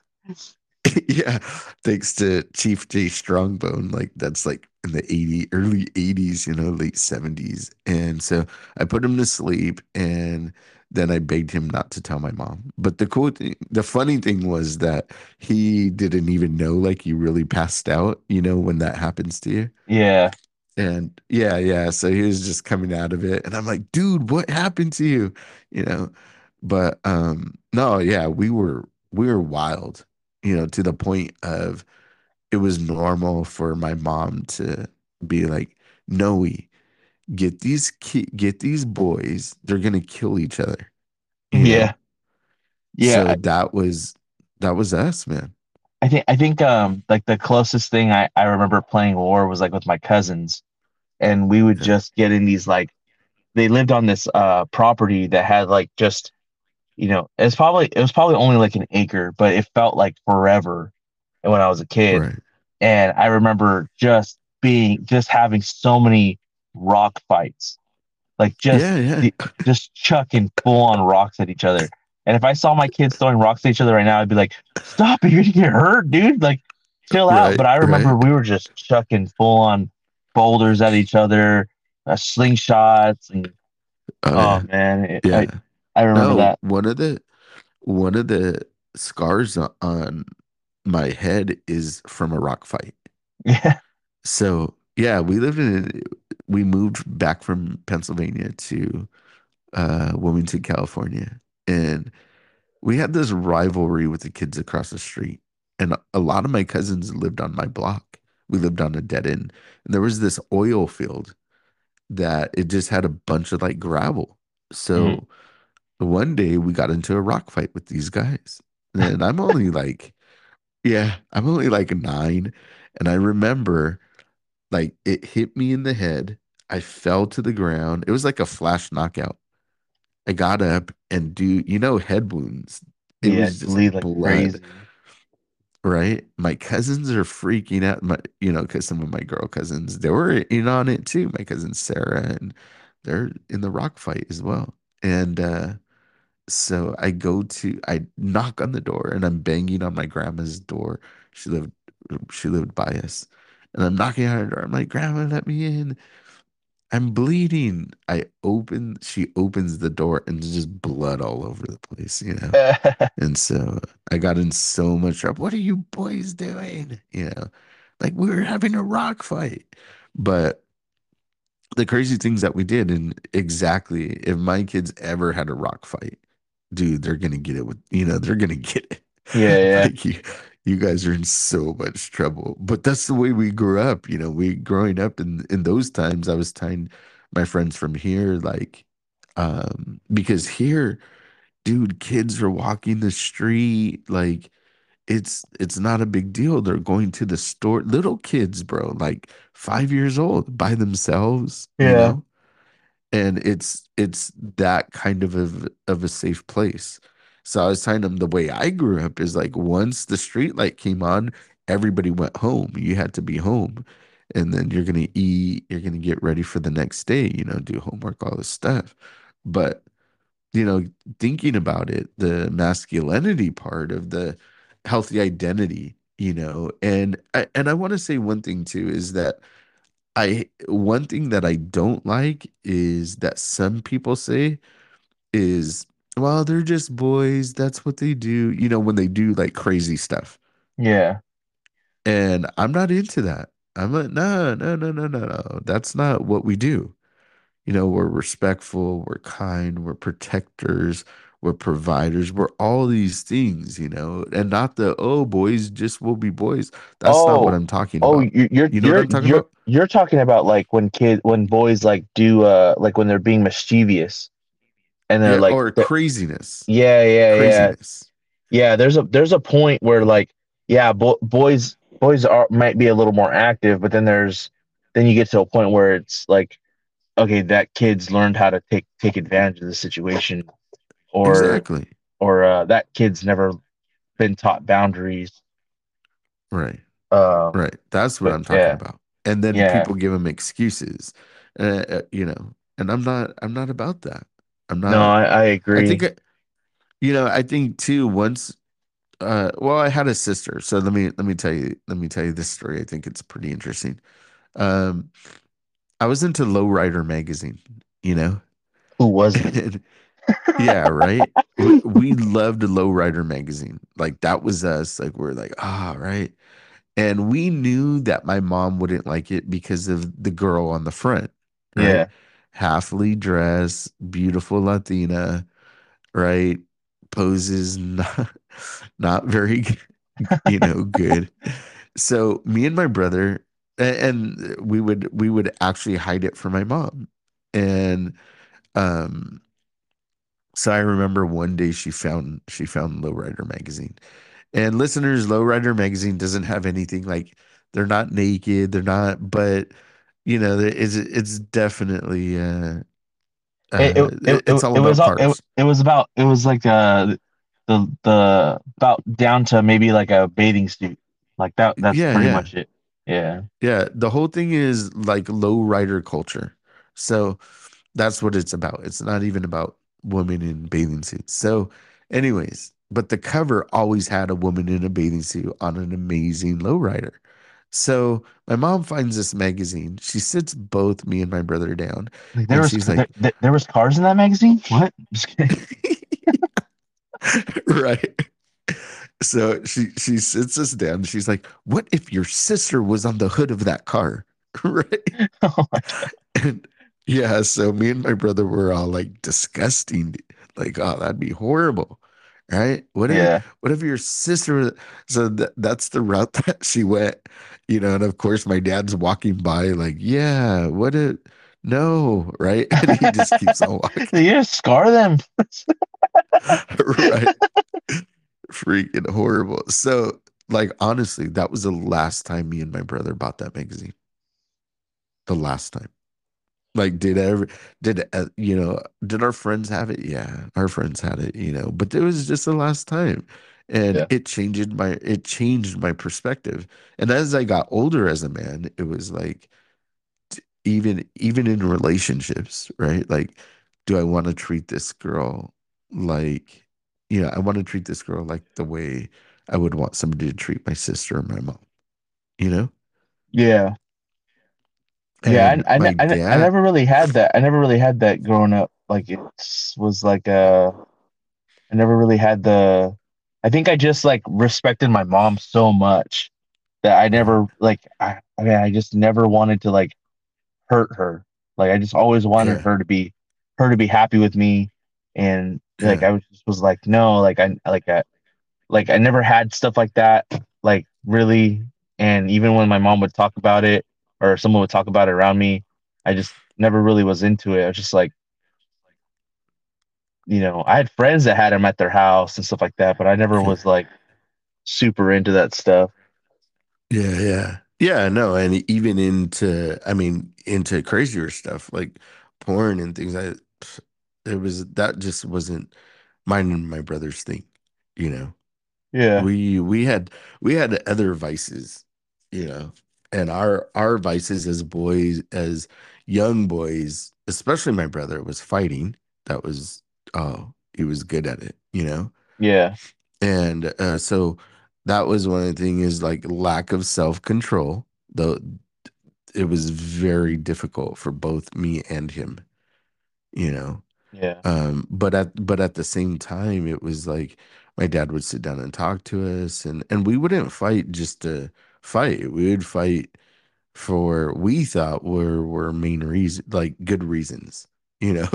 yeah, thanks to Chief J Strongbone, like that's like in the eighty early eighties, you know, late seventies. And so I put him to sleep and then I begged him not to tell my mom. But the cool thing, the funny thing was that he didn't even know like you really passed out, you know, when that happens to you. Yeah, And yeah, yeah. So he was just coming out of it. And I'm like, dude, what happened to you? You know, but um, no, yeah, we were we were wild, you know, to the point of it was normal for my mom to be like, Noe, get these ki- get these boys, they're gonna kill each other, you know. yeah, yeah. So that was that was us, man. I think I think um like the closest thing I I remember playing war was like with my cousins, and we would Yeah. just get in these like they lived on this uh property that had like just you know it's probably it was probably only like an acre, but it felt like forever when I was a kid, Right. and I remember just being just having so many rock fights, like just Yeah, yeah. the- just chucking full on rocks at each other. And if I saw my kids throwing rocks at each other right now, I'd be like, "Stop! You're gonna get hurt, dude! Like, chill out." Right, But I remember right. we were just chucking full on boulders at each other, uh, slingshots, and Oh oh yeah. man, it, I Yeah. I remember No, that. one of the one of the scars o- on my head is from a rock fight. Yeah, So yeah, we lived in we moved back from Pennsylvania to uh Wilmington, California. And we had this rivalry with the kids across the street. And a lot of my cousins lived on my block. We lived on a dead end. And there was this oil field that it just had a bunch of like gravel. hmm So one day we got into a rock fight with these guys. And I'm only like, yeah, I'm only like nine. And I remember like it hit me in the head. I fell to the ground. It was like a flash knockout. I got up and do, you know, head wounds. It yeah, was just bleed like blood, crazy. right? My cousins are freaking out. My, you know, because some of my girl cousins, they were in on it too. My cousin Sarah, and they're in the rock fight as well. And uh so I go to I knock on the door and I'm banging on my grandma's door. She lived she lived by us. And I'm knocking on her door. I'm like, Grandma, let me in. I'm bleeding. I open, she opens the door and there's just blood all over the place, you know? And so I got in so much trouble. What are you boys doing? You know, like we were having a rock fight. But the crazy things that we did, and exactly if my kids ever had a rock fight, dude, they're gonna get it with, you know, they're gonna get it. Yeah, yeah. Like you, you guys are in so much trouble. But that's the way we grew up. You know, we growing up in in those times, I was telling my friends from here, like, um, because here, dude, kids are walking the street, like it's it's not a big deal. They're going to the store, little kids, bro, like five years old by themselves, you Yeah. know? And it's it's that kind of a, of a safe place. So I was telling them the way I grew up is like once the street light came on, everybody went home. You had to be home. And then you're gonna eat, you're gonna get ready for the next day, you know, do homework, all this stuff. But you know, thinking about it, the masculinity part of the healthy identity, you know, and I, and I want to say one thing too is that I one thing that I don't like is that some people say is, well, they're just boys, that's what they do, you know, when they do like crazy stuff. Yeah. And I'm not into that. I'm like, no, no, no, no, no, no. That's not what we do. You know, we're respectful, we're kind, we're protectors, we're providers, we're all these things, you know, and not the, oh, boys just will be boys. That's not what Oh, I'm talking oh, about. you- you're You know what you're I'm talking you're about? you're talking about like when kid when boys like do uh like when they're being mischievous and they're Yeah, like or they're, craziness. yeah, yeah, yeah. Craziness. Yeah, there's a there's a point where like yeah, bo boys boys are might be a little more active, but then there's then you get to a point where it's like okay, that kid's learned how to take take advantage of the situation, or Exactly. or uh, that kid's never been taught boundaries. Right. Um, Right. That's what but I'm talking yeah, about. And then yeah, people give them excuses. Uh, uh, you know, and I'm not I'm not about that. I'm no, not I, I I agree. think uh, you know, I think too once uh well, I had a sister. So let me let me tell you let me tell you this story. I think it's pretty interesting. Um I was into Lowrider magazine, you know? Who wasn't? And yeah, right. We, we loved Lowrider magazine. Like that was us. Like we're like, ah, right. And we knew that my mom wouldn't like it because of the girl on the front, right? Yeah. Halfly dressed, beautiful Latina, right? Poses not not very, you know, good. So me and my brother, a- and we would we would actually hide it from my mom. And um so I remember one day she found she found Lowrider magazine. And listeners, Lowrider magazine doesn't have anything like they're not naked, they're not, but you know, there is it's definitely uh It uh it it, it's it, all it was about all it, cars. it was about it was like uh the the about down to maybe like a bathing suit. Like that that's Yeah, pretty yeah. much it. Yeah. Yeah, the whole thing is like low rider culture. So that's what it's about. It's not even about women in bathing suits. So, anyways, but the cover always had a woman in a bathing suit on an amazing lowrider. So my mom finds this magazine. She sits both me and my brother down, Like there and was she's there, like, there there was cars in that magazine? What? Just kidding. right. So she she sits us down. She's like, "What if your sister was on the hood of that car?" Right? Oh my God. And yeah, so me and my brother were all like disgusting, like, oh, that'd be horrible, right? What if Yeah. what if your sister? So that that's the route that she went, you know. And of course, my dad's walking by, like, yeah, what if? No, right? And he just keeps on walking, You just scar them. right? Freaking horrible. So, like, honestly, that was the last time me and my brother bought that magazine. The last time. Like, did ever, did, uh, you know, did our friends have it? Yeah, our friends had it, you know, but it was just the last time. And Yeah. it changed my, it changed my perspective. And as I got older as a man, it was like, t- even, even in relationships, right? Like, do I want to treat this girl like, you know, I want to treat this girl like the way I would want somebody to treat my sister or my mom, you know? Yeah. Yeah, And I, I, my ne- I, ne- I dad, never really had that. I never really had that growing up. Like it was like uh I never really had the I think I just like respected my mom so much that I uh, never like I I mean I just never wanted to like hurt her. Like I just always wanted yeah, her to be her to be happy with me and like yeah, I was just was like no, like I like I like I never had stuff like that like really and even when my mom would talk about it or someone would talk about it around me, I just never really was into it. I was just like you know, I had friends that had them at their house and stuff like that, but I never yeah, was like super into that stuff. yeah, yeah, yeah. No, and even into, I mean, into crazier stuff like porn and things. I, it was that just wasn't mine and my brother's thing, you know. Yeah, We we had we had other vices, you know, and our our vices as boys, as young boys, especially my brother, was fighting. That was oh, he was good at it, you know. yeah, And uh, so that was one of the things is like lack of self-control. Though it was very difficult for both me and him, you know. yeah, Um, but at but at the same time, it was like my dad would sit down and talk to us, and and we wouldn't fight just to fight. We would fight for we thought were were main reason, like good reasons, you know.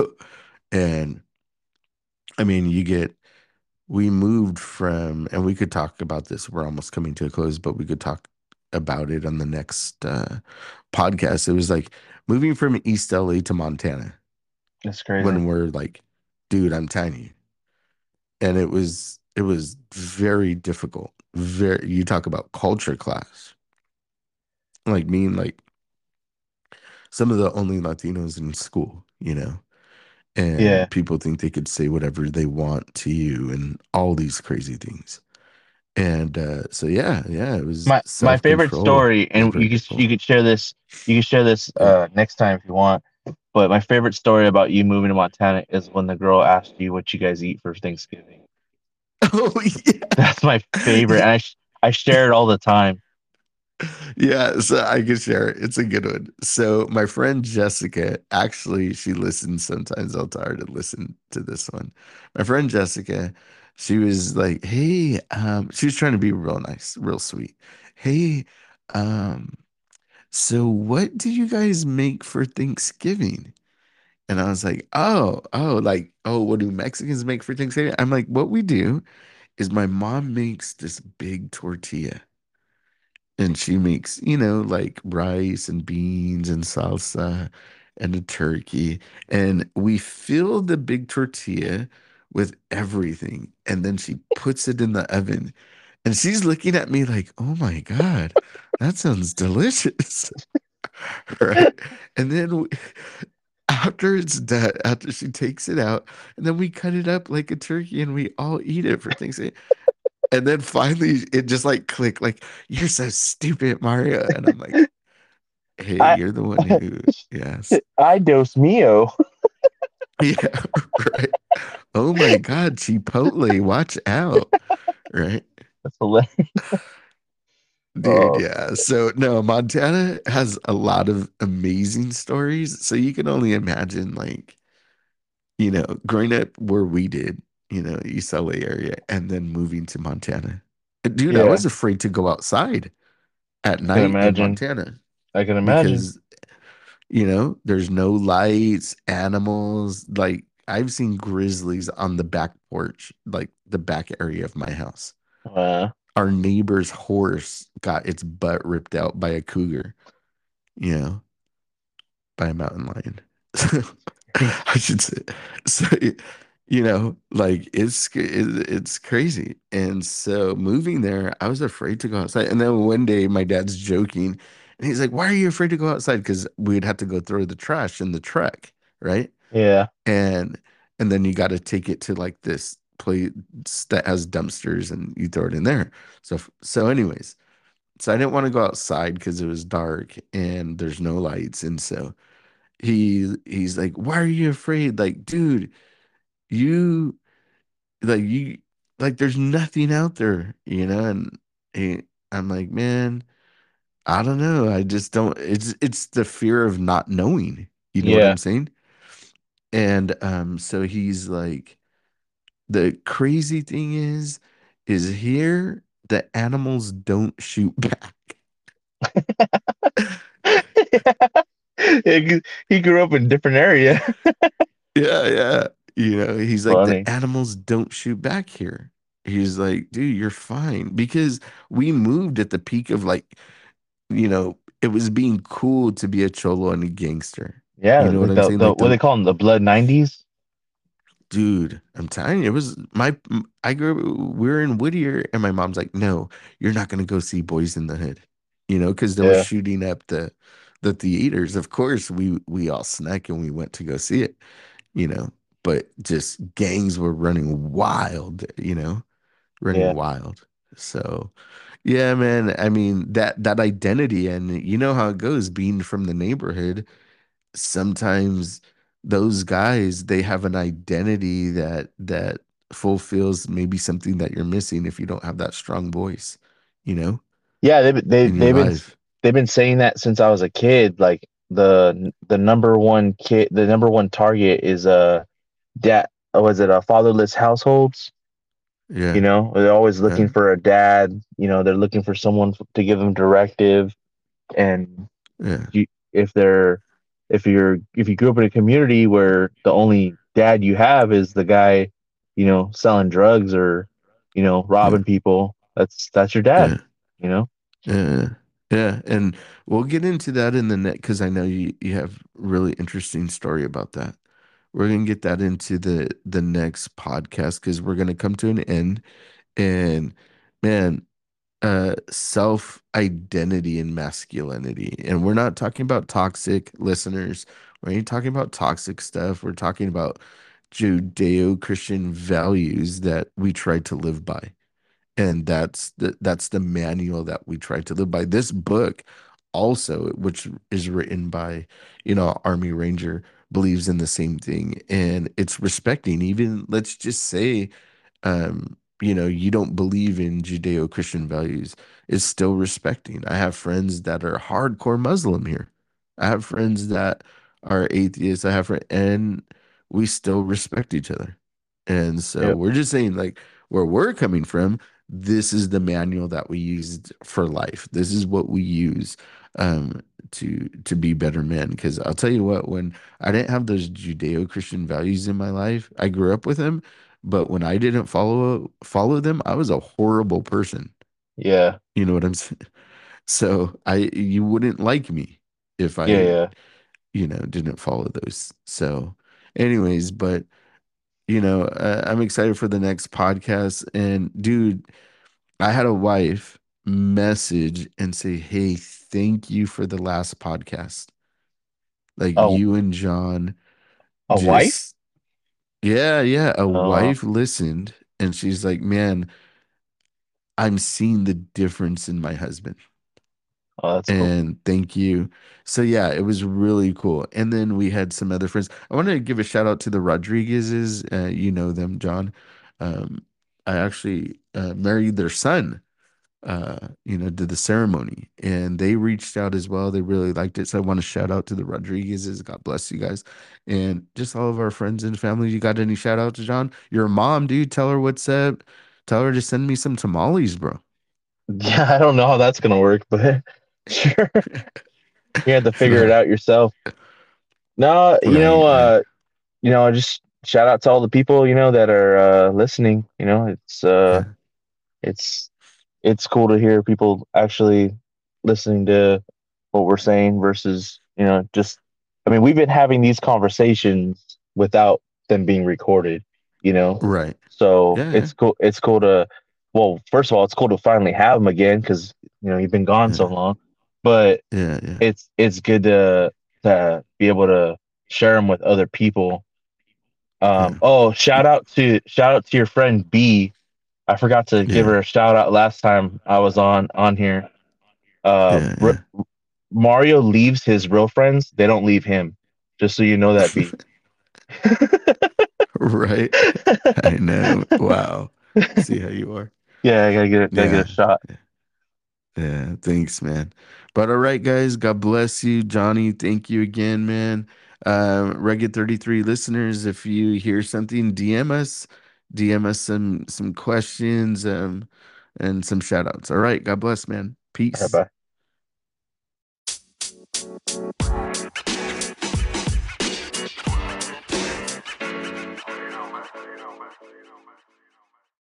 And I mean, you get we moved from, and we could talk about this. We're almost coming to a close, but we could talk about it on the next uh, podcast. It was like moving from East L A to Montana that's crazy. when we're like, dude, I'm tiny. And it was it was very difficult. Very, you talk about culture clash. Like me and like some of the only Latinos in school, you know, and Yeah, people think they could say whatever they want to you and all these crazy things. And uh, so yeah, yeah, it was my my self favorite control. story, It was and very you could you difficult. could share this you could share this Yeah. uh next time if you want. But my favorite story about you moving to Montana is when the girl asked you what you guys eat for Thanksgiving. Oh That's my favorite, yeah. and I sh- I share it all the time. Yeah, so I can share it. It's a good one. So my friend Jessica, actually, she listens sometimes. I'll tell her to listen to this one. My friend Jessica, she was like, "Hey," um, she was trying to be real nice, real sweet. Hey, um, so what do you guys make for Thanksgiving? And I was like, "Oh, oh, like, oh, what do Mexicans make for Thanksgiving?" I'm like, "What we do is my mom makes this big tortilla." And she makes, you know, like rice and beans and salsa and a turkey. And we fill the big tortilla with everything. And then she puts it in the oven. And she's looking at me like, oh my God, that sounds delicious. Right. And then we, after it's done, after she takes it out, and then we cut it up like a turkey and we all eat it for Thanksgiving. And then finally it just like clicked, like, you're so stupid, Mario. And I'm like, hey, I you're the one who, yes. I dos mio. Yeah, right. Oh my God, Chipotle, watch out. Right. That's hilarious. Dude, Oh, yeah. So no, Montana has a lot of amazing stories. So you can only imagine like, you know, growing up where we did, you know, East L A area, and then moving to Montana. Dude, I yeah, was afraid to go outside at I can night in imagine. Montana I can imagine. because you know, there's no lights, animals. Like I've seen grizzlies on the back porch, like the back area of my house. Uh, Our neighbor's horse got its butt ripped out by a cougar, you know, by a mountain lion. I should say. So, you know, like it's it, it's crazy. And so moving there, I was afraid to go outside. And then one day my dad's joking and he's like, "Why are you afraid to go outside?" Because we'd have to go throw the trash in the truck, right? yeah, And and then you got to take it to like this place that has dumpsters and you throw it in there. So so anyways, so I didn't want to go outside because it was dark and there's no lights. And so he he's like, "Why are you afraid?" Like, dude, you like you like there's nothing out there, you know? And he, I'm like, man, I don't know. I just don't. It's it's the fear of not knowing. You know what Yeah. I'm saying? And um, so he's like, the crazy thing is, is here the animals don't shoot back. he he grew up in a different area. Yeah, yeah. You know, he's like, the Funny. animals don't shoot back here. He's like, dude, you're fine. Because we moved at the peak of like, you know, it was being cool to be a cholo and a gangster. Yeah, You know what like I'm the saying? the Like what the they call them, the Blood nineties. dude, I'm telling you, it was my I grew up, we were in Whittier, and my mom's like, no, you're not gonna go see Boys in the Hood. You know, because they were Yeah, shooting up the the theaters. Of course, we we all snuck and we went to go see it, you know. But just gangs were running wild, you know, running yeah, wild. So yeah, man. I mean that that identity, and you know how it goes, being from the neighborhood. Sometimes those guys, they have an identity that that fulfills maybe something that you're missing if you don't have that strong voice, you know, yeah. They they in your they've been life. they've been saying that since I was a kid. Like the the number one kid, the number one target is uh dad. uh, Was it uh, fatherless households? You Yeah, know, they're always looking yeah, for a dad. You know, they're looking for someone to give them directive. And yeah, you, if they're if you're if you grew up in a community where the only dad you have is the guy, you know, selling drugs or, you know, yeah, robbing people, that's that's your dad, yeah, you know? yeah, yeah. And we'll get into that in the net because I know you you have really interesting story about that. We're gonna get that into the the next podcast because we're gonna come to an end. And man, uh self identity and masculinity, and we're not talking about toxic listeners. We ain't talking about toxic stuff. We're talking about Judeo-Christian values that we try to live by, and that's the that's the manual that we try to live by. This book also, which is written by, you know, Army Ranger, believes in the same thing, and it's respecting, even, let's just say, um, you know, you don't believe in Judeo-Christian values, is still respecting. I have friends that are hardcore Muslim here. I have friends that are atheists. I have friends, and we still respect each other. And so Yep. we're just saying, like, where we're coming from, this is the manual that we used for life. This is what we use um to to be better men. Because I'll tell you what, when I didn't have those Judeo-Christian values in my life, I grew up with them, but when I didn't follow follow them, I was a horrible person. Yeah. You know what I'm saying? So I you wouldn't like me if Yeah, I, yeah. you know, didn't follow those. So anyways, but you know, uh, I'm excited for the next podcast. And dude, I had a wife message and say, "Hey, thank you for the last podcast. Like A you and John a wife? just, yeah, yeah." A Oh, wife listened and she's like, "Man, I'm seeing the difference in my husband." oh, that's cool. And thank you. So yeah, it was really cool. And then we had some other friends. I want to give a shout out to the Rodriguezes. Uh, you know them, John. Um, I actually uh, married their son. Uh, you know, did the ceremony, and they reached out as well. They really liked it. So I want to shout out to the Rodriguezes. God bless you guys, and just all of our friends and family. You got any shout outs, John? Your mom, dude. Tell her what's up. Tell her to send me some tamales, bro. Yeah, I don't know how that's gonna work, but sure. You have to figure it No, out yourself. No, you know, right, right. uh, you know, just shout out to all the people, you know, that are uh listening. You know, it's uh Yeah, it's it's cool to hear people actually listening to what we're saying versus, you know, just I mean, we've been having these conversations without them being recorded, you know. right. So Yeah, yeah, it's cool it's cool to well, first of all, it's cool to finally have them again because you know you've been gone so yeah, long. But yeah, yeah, it's it's good to to be able to share them with other people. Um, yeah, oh, shout out to shout out to your friend B. I forgot to give yeah, her a shout out last time I was on on here. Uh, yeah, R- yeah. Mario leaves his real friends; they don't leave him. Just so you know that, B. Right. I know. Wow. See how you are. Yeah, I gotta get a, gotta get Yeah. a shot. Yeah, thanks, man. But all right, guys, God bless you. Johnny, thank you again, man. Uh, Rugged thirty-three listeners, if you hear something, D M us, D M us some some questions um, and some shout outs. All right, God bless, man. All right, Peace. bye.